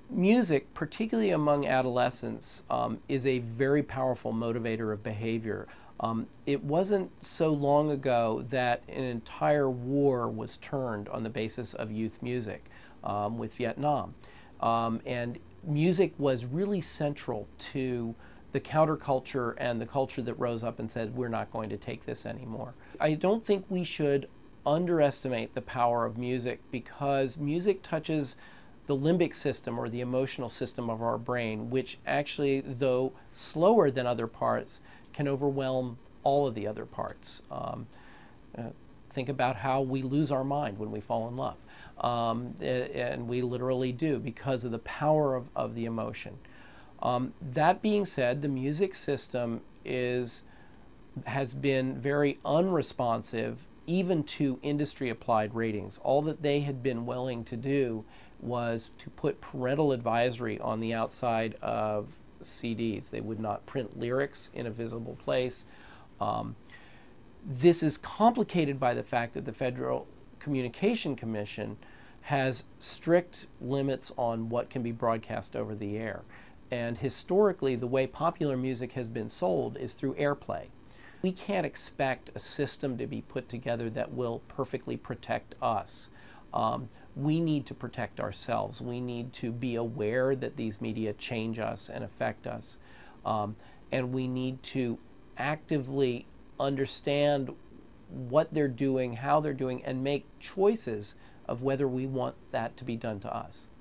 Music, particularly among adolescents, is a very powerful motivator of behavior. It wasn't so long ago that an entire war was turned on the basis of youth music with Vietnam. And music was really central to the counterculture and the culture that rose up and said, we're not going to take this anymore. I don't think we should underestimate the power of music because music touches the limbic system or the emotional system of our brain, which actually, though slower than other parts, can overwhelm all of the other parts. Uh, think about how we lose our mind when we fall in love. And we literally do because of the power of the emotion. That being said, the music system has been very unresponsive even to industry applied ratings. All that they had been willing to do was to put parental advisory on the outside of CDs. They would not print lyrics in a visible place. This is complicated by the fact that the Federal Communication Commission has strict limits on what can be broadcast over the air. And historically, the way popular music has been sold is through airplay. We can't expect a system to be put together that will perfectly protect us. We need to protect ourselves. We need to be aware that these media change us and affect us. And we need to actively understand what they're doing, how they're doing, and make choices of whether we want that to be done to us.